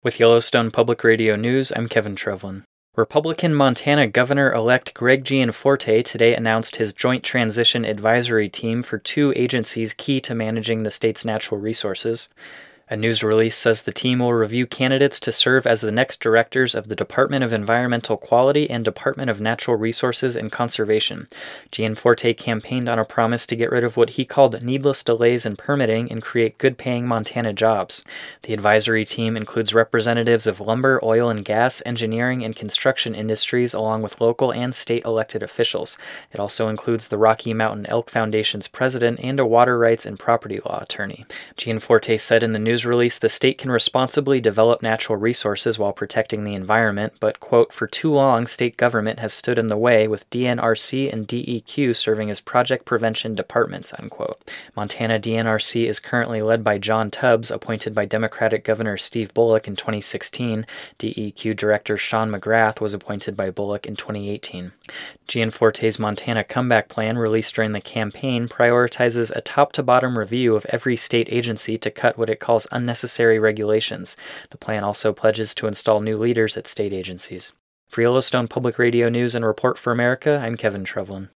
With Yellowstone Public Radio News, I'm Kevin Trevlin. Republican Montana Governor-elect Greg Gianforte today announced his Joint Transition Advisory Team for two agencies key to managing the state's natural resources. A news release says the team will review candidates to serve as the next directors of the Department of Environmental Quality and Department of Natural Resources and Conservation. Gianforte campaigned on a promise to get rid of what he called needless delays in permitting and create good-paying Montana jobs. The advisory team includes representatives of lumber, oil and gas, engineering, and construction industries, along with local and state elected officials. It also includes the Rocky Mountain Elk Foundation's president and a water rights and property law attorney. Gianforte said in the news release the state can responsibly develop natural resources while protecting the environment, but, quote, for too long, state government has stood in the way, with DNRC and DEQ serving as project prevention departments, unquote. Montana DNRC is currently led by John Tubbs, appointed by Democratic Governor Steve Bullock in 2016. DEQ Director Sean McGrath was appointed by Bullock in 2018. Gianforte's Montana Comeback Plan, released during the campaign, prioritizes a top-to-bottom review of every state agency to cut what it calls unnecessary regulations. The plan also pledges to install new leaders at state agencies. For Yellowstone Public Radio News and Report for America, I'm Kevin Trevlin.